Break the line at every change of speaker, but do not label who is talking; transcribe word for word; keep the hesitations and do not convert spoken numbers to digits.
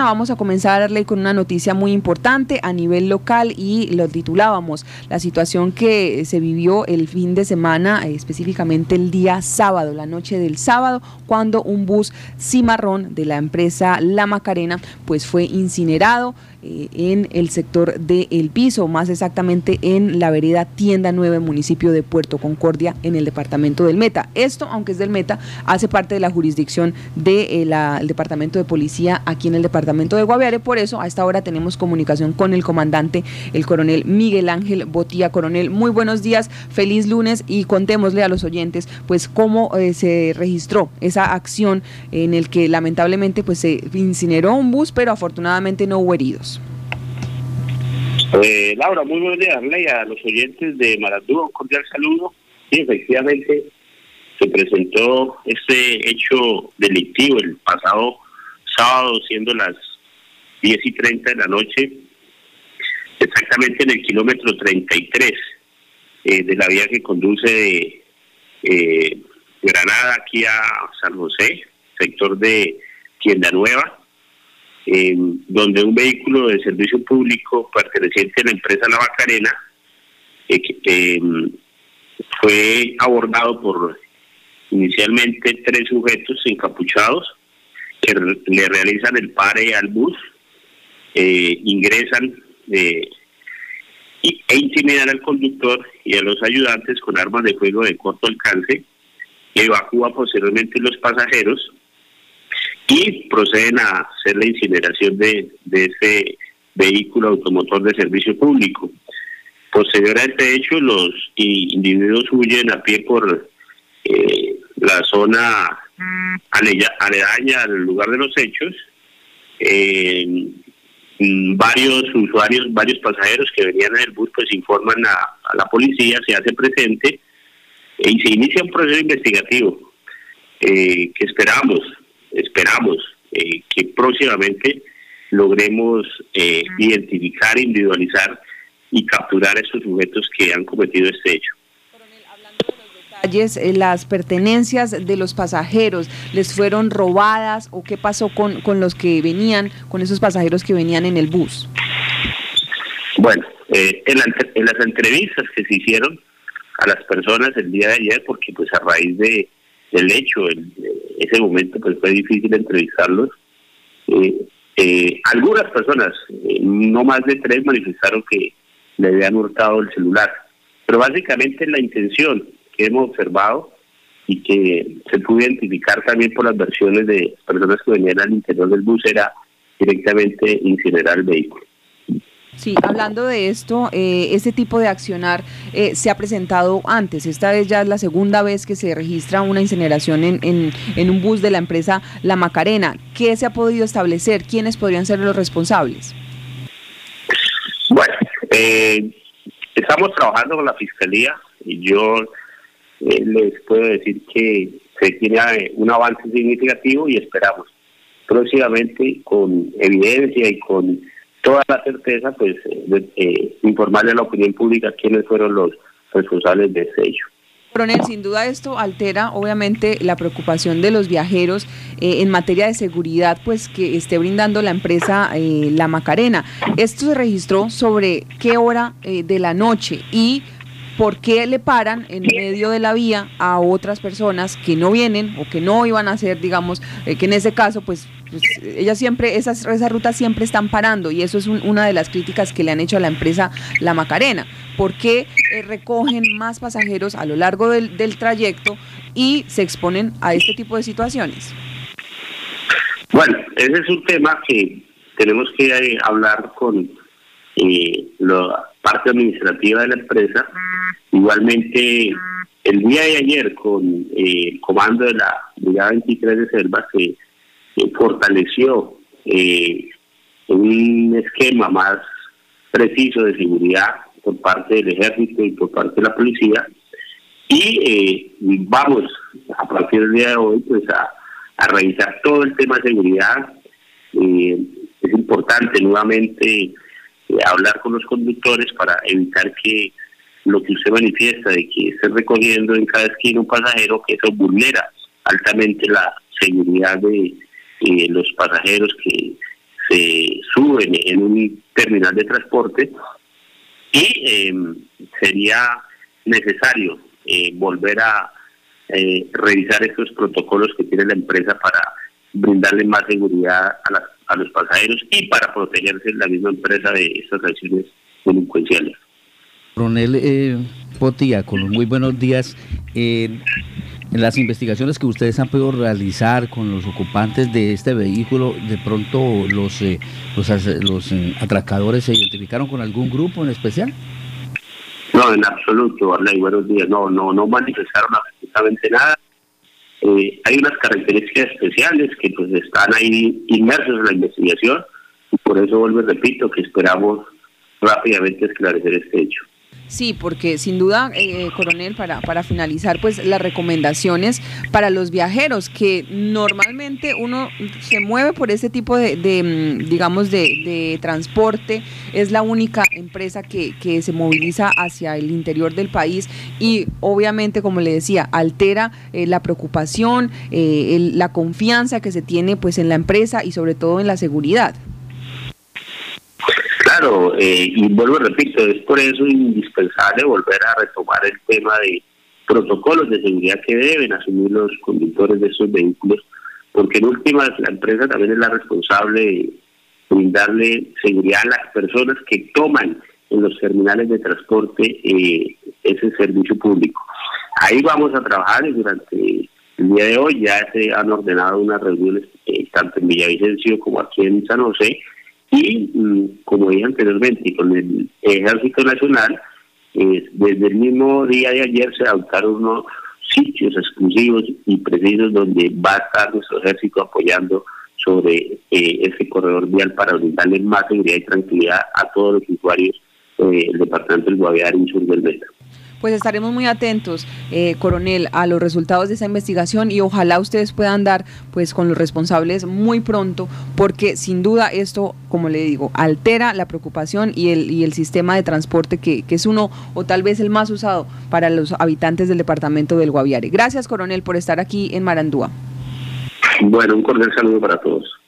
vamos a comenzarle con una noticia muy importante a nivel local y lo titulábamos, la situación que se vivió el fin de semana, específicamente el día sábado, la noche del sábado, cuando un bus cimarrón de la empresa La Macarena pues fue incinerado eh, en el sector de El Piso, más exactamente en la vereda Tienda nueve, municipio de Puerto Concordia, en el departamento del Meta. Esto, aunque es del Meta, hace parte de la jurisdicción del de, eh, departamento de policía aquí en el departamento de Guaviare. Por eso a esta hora tenemos comunicación con el comandante, el coronel Miguel Ángel Botía. Coronel, muy buenos días, feliz lunes, y contémosle a los oyentes pues cómo eh, se registró esa acción en el que lamentablemente pues se incineró un bus, pero afortunadamente no hubo heridos.
Eh, Laura, muy buenos días, Ley, a los oyentes de Marandú, un cordial saludo. Sí, efectivamente se presentó este hecho delictivo el pasado sábado, siendo las diez y treinta de la noche, exactamente en el kilómetro treinta y tres eh, de la vía que conduce de eh, Granada aquí a San José, sector de Tienda Nueva, eh, donde un vehículo de servicio público perteneciente a la empresa La Macarena eh, eh, fue abordado por inicialmente tres sujetos encapuchados que le realizan el pare al bus, eh, ingresan eh, y, e intimidan al conductor y a los ayudantes con armas de fuego de corto alcance, evacúa posteriormente los pasajeros y proceden a hacer la incineración de, de ese vehículo automotor de servicio público. Posterior a este hecho, los individuos huyen a pie por eh, la zona aledaña al lugar de los hechos. Eh, varios usuarios, varios pasajeros que venían en el bus pues informan a, a la policía, se hace presente eh, y se inicia un proceso investigativo eh, que esperamos, esperamos eh, que próximamente logremos eh, identificar, individualizar y capturar a estos sujetos que han cometido este hecho.
Detalles, las pertenencias de los pasajeros, ¿les fueron robadas o qué pasó con, con los que venían, con esos pasajeros que venían en el bus?
Bueno, eh, en, la, en las entrevistas que se hicieron a las personas el día de ayer, porque pues a raíz de del hecho, en ese momento pues fue difícil entrevistarlos, eh, eh, algunas personas, eh, no más de tres, manifestaron que le habían hurtado el celular, pero básicamente la intención que hemos observado y que se pudo identificar también por las versiones de personas que venían al interior del bus era directamente incinerar el vehículo.
Sí, hablando de esto, eh, este tipo de accionar eh, se ha presentado antes. Esta vez ya es la segunda vez que se registra una incineración en, en, en un bus de la empresa La Macarena. ¿Qué se ha podido establecer? ¿Quiénes podrían ser los responsables?
Bueno, eh, estamos trabajando con la Fiscalía y yo eh, les puedo decir que se tiene un avance significativo y esperamos próximamente con evidencia y con toda la certeza, pues, eh, eh, informarle a la opinión pública quiénes fueron los responsables de ese hecho.
Coronel, sin duda esto altera obviamente la preocupación de los viajeros eh, en materia de seguridad, pues que esté brindando la empresa eh, La Macarena. Esto se registró sobre qué hora eh, de la noche y por qué le paran en medio de la vía a otras personas que no vienen o que no iban a hacer, digamos, eh, que en ese caso, pues, pues ellas siempre, esas, esas rutas siempre están parando y eso es un, una de las críticas que le han hecho a la empresa La Macarena. ¿Por qué eh, recogen más pasajeros a lo largo del, del trayecto y se exponen a este tipo de situaciones?
Bueno, ese es un tema que tenemos que eh, hablar con eh, la parte administrativa de la empresa. Igualmente, el día de ayer con eh, el comando de la Brigada veintitrés de Selva se eh, fortaleció eh, un esquema más preciso de seguridad por parte del ejército y por parte de la policía y eh, vamos a partir del día de hoy pues a, a revisar todo el tema de seguridad. Eh, es importante nuevamente eh, hablar con los conductores para evitar que lo que usted manifiesta de que esté recogiendo en cada esquina un pasajero, que eso vulnera altamente la seguridad de eh, los pasajeros que se delictivo en, en un terminal de transporte y eh, sería necesario eh, volver a eh, revisar estos protocolos que tiene la empresa para brindarle más seguridad a, las, a los pasajeros y para protegerse la misma empresa de estas acciones delincuenciales.
Coronel eh, Potilla, con los muy buenos días. Eh, en las investigaciones que ustedes han podido realizar con los ocupantes de este vehículo, ¿de pronto los, eh, los, los eh, atracadores se identificaron con algún grupo en especial?
No, en absoluto, Arley, buenos días. No, no, no manifestaron absolutamente nada. Eh, hay unas características especiales que pues están ahí inmersos en la investigación y por eso vuelvo y repito que esperamos rápidamente esclarecer este hecho.
Sí, porque sin duda, eh, coronel, para, para finalizar, pues las recomendaciones para los viajeros, que normalmente uno se mueve por ese tipo de, de digamos, de, de transporte, es la única empresa que, que se moviliza hacia el interior del país y obviamente, como le decía, altera eh, la preocupación, eh, el, la confianza que se tiene pues en la empresa y sobre todo en la seguridad.
Claro, eh, y vuelvo y repito, es por eso indispensable volver a retomar el tema de protocolos de seguridad que deben asumir los conductores de estos vehículos, porque en últimas la empresa también es la responsable de brindarle seguridad a las personas que toman en los terminales de transporte eh, ese servicio público. Ahí vamos a trabajar y durante el día de hoy ya se han ordenado unas reuniones eh, tanto en Villavicencio como aquí en San José. Y, como dije anteriormente, con el Ejército Nacional, eh, desde el mismo día de ayer se adoptaron unos sitios exclusivos y precisos donde va a estar nuestro ejército apoyando sobre eh, ese corredor vial para brindarle más seguridad y tranquilidad a todos los usuarios del eh, departamento del Guaviare y sur del Meta.
Pues estaremos muy atentos, eh, coronel, a los resultados de esa investigación y ojalá ustedes puedan dar pues con los responsables muy pronto, porque sin duda esto, como le digo, altera la preocupación y el y el sistema de transporte que, que es uno o tal vez el más usado para los habitantes del departamento del Guaviare. Gracias, coronel, por estar aquí en Marandúa.
Bueno, un cordial saludo para todos.